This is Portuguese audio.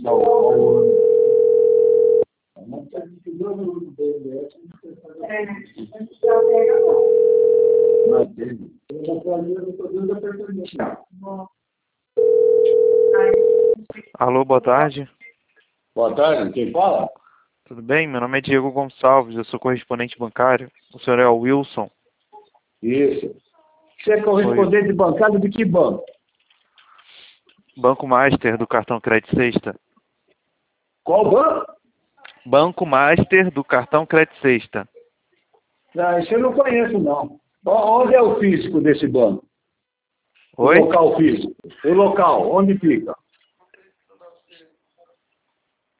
Alô, boa tarde. Boa tarde, quem fala? Tudo bem? Meu nome é Diego Gonçalves, eu sou correspondente bancário. O senhor é o Wilson? Isso. Você é correspondente bancário de que banco? Banco Master do cartão Crédito Sexta. Qual banco? Banco Master do cartão Crédito Sexta. Não, isso eu não conheço, não. Onde é o físico desse banco? Oi? O local físico. O local, onde fica?